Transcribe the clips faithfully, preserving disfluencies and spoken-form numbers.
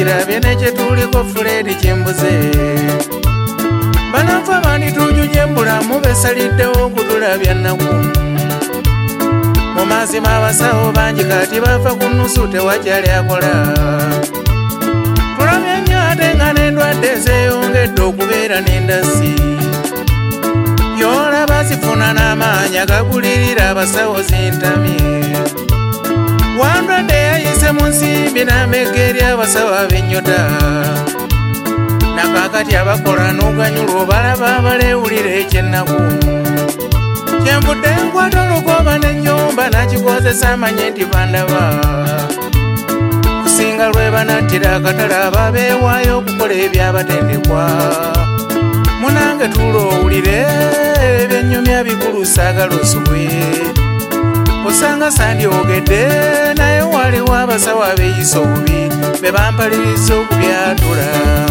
tukirabye nekyetuliko Fred Kimbuze banafa banditujuje mbulamu besaliddewo okutulabya nnaku mu mazima abasawo bangi kati bafa ku nnusu tewakyali akola tulabye nnyo ate nga n'endwadde zeeyongedde okubeera n'endasi byolaba zifuna n'amaanyi agagulirira abasawo zintamye wandwadde yayise mu nsimbi n'amegga eri abasawo ab'ennyota nakakati abakola n'oganyulwa balaba abalewulira ekyennaku kyenvudde nkwata olukoba n'ennyumba nakikozesa amanye nti bandaba kusinga lwe banattira akatale ababeewaayo okukola ebyabatendekwa munange tuula owulire ebyennyumya bikulu saagala osubwe osanga sandyogedde naye waliwo abasawo abeeyisa obubi be bampaliriza okubyatula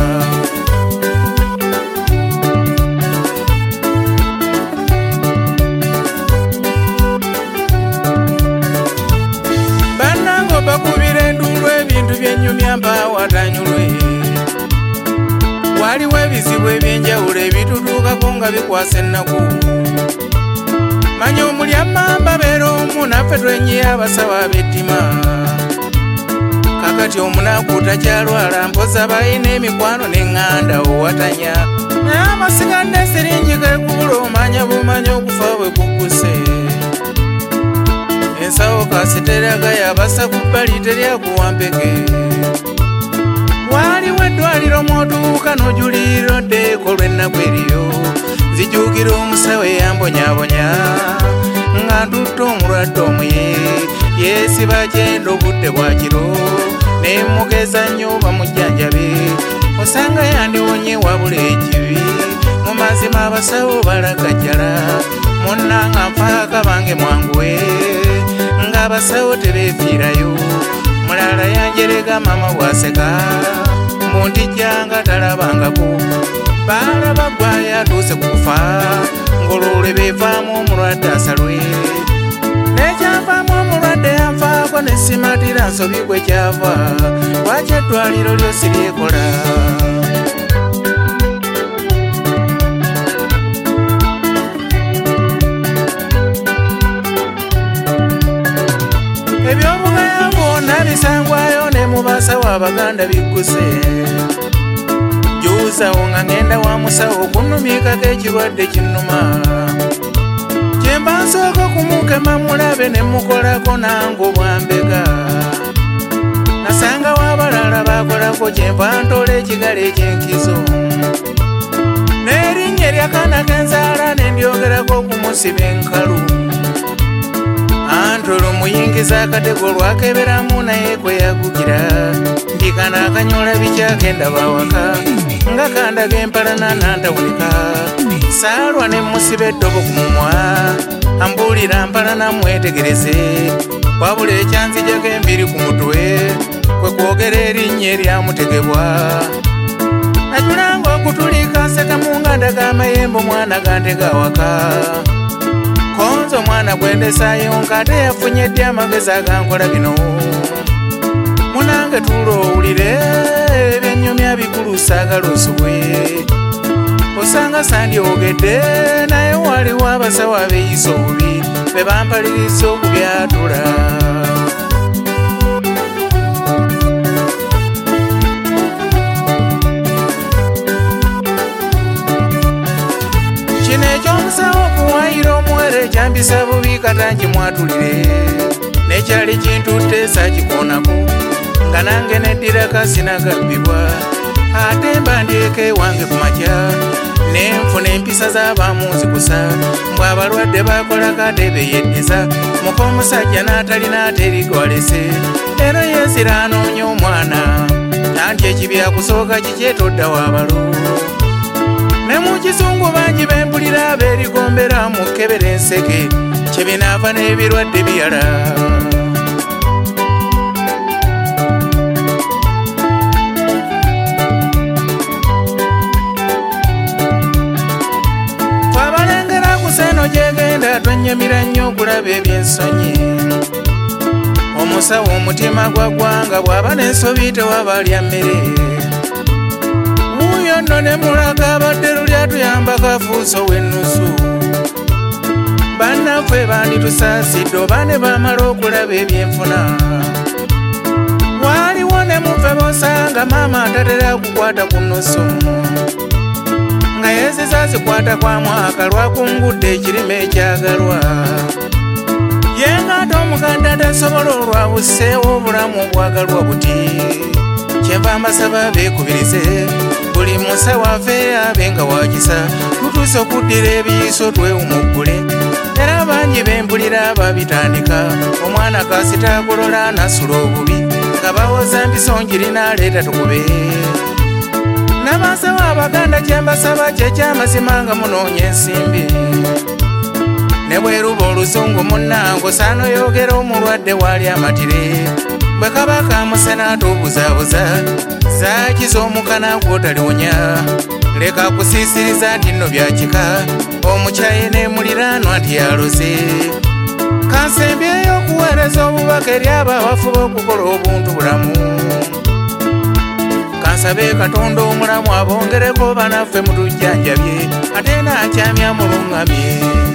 bannange bakubira enduulu ebintu byennyumya mpaawatanyulwe waliwo ebizibu ebyenjawulo ebitutuukako nga bikwasa ennaku manya omulyamamba beera omu naffe twenyiya abasawo ab'ettima kakati omunaku takyalwala mpoza balina emikwano n'eŋŋanda owatanya naye amasigadde siringi gekubula omanya bumanya okufa bwe kukkuse ensawo kasiteragaya abasa ku bbali teryakuwampeke waliwo eddwaliro mwotuuka n'ojulirira oddeeko lw'ennaku eriyo nzijuukira omusawo eyambonyabonya nga ntutte omulwadde omuye yeesiba kyenda obudde bwakiro nemugeza nnyo bamujjanjabe osanga yandiwonye wabula ekibi mu mazima abasawo balagajjala munnanga nfaaka bange mwanguwe ng'abasawo tebeefiirayo mulala yanjerega mama bwaseka mbundijjanga talabangako balaba gwaya atuuse kufa ngololwe beevaamu omulwadde asalwe nekyavaamu omulwadde yanfaako nesimatira nsobi gwe kyava lwaki eddwaliro lyosi lyekola ebyobugaya bwonna bisangwayo ne mu basawo abaganda bigguse juusawo nga ngenda wa musawo okunnumikako ekirwadde kinnuma kyemba nsooka kumukema mulabe ne mukolako nange obwambega nasanga w'abalala bakolako kyenva ntola ekigalo ekyenkizo n'erinnya eryakaana k'enzaala ne ndyogerako okumusiba enkalu antolo muyingiza akatego lwakeberamu naye kweyagugira ndikana akanyola bikyagenda bawaka nga kandaga empalana nantawulika saalwa ne musiba eddobo ku mumwa ambuulira mpalana mwetegereze wabula ekyanzijako embiri ku mutwe kwe kwogera erinnya eryamutegebwa najulanga okutulika nseka mu nganda g'amayembe omwana gantega waka konzo omwana gwendesaayo nkate yafunye ddi amagezi agankola bino munange tuula owulire ebyennyumya bikulu saagala osubwe osanga sandyogedde naye waliwo abasawo abeeyisa obubi be bampaliriza okubyatula kino ekyomusawo okuwayira omuwere ekyambisa bubi katangi mwatulire nekyali kintutte saakikoonako nga nange neddiraka sinagabbibwa ate mba ndyeko ewange ku makya nenfuna empisa z'abamu nzikusa mbw abalwadde bakolako ate beyeddeza muka omusajja n'atalina ate erigwalese era yeesira anoonya omwana anti ekibi akusooka kikyetodda w'abalo ne mu kisungu bangi bempulira abeerigombera mu kkebera enseke kyebinaava n'ebirwadde biyala twanyamira nnyo okulaba ebyensonyi musawo omutima gwa ggwanga bw'aba n'ensobi tewabalya mmere wuuyo nno ne mulaga abadde lulyatuyamba kafuuso w'ennusu bannaffe banditusaasidde oba ne bamala okulaba ebyenfuna waliwo ne mufe bosanga maama atatera kukwata ku nnusu nga yeziza zikwata kwa mwaka lwakungudde ekirime ekyagalwa yenga ate omukadde atasobola olwabuseewo obulamu obwagalwa buti kyenva mbasaba beekubirize buli musawo ave abe nga wakisa tutuuse okuddira ebiyiso twewumuggule era bangi bembulira babitandika omwana kasita agolola nasula obubi nga bawoza mbisonjiri n'aleeta tukube n'abasawo abaganda kyembasaba kyekyamazima nga munoonya ensimbi ne bweruba oluzungu munnango saano yogera omulwadde waali amatire bwe kaba kamusena atobuzaabuza zaakiza omukana gwotaliwonya leka kusiisiriza nti nno byakika omukyaye n'emuliraanwa nti yaloze kansembyeyo okuweereza obubaka eri abawafuba okukola obuntu bulamu kansabe katonda omulamu abongereko banaffe mutujjanjabye ate naakyamya mulungamye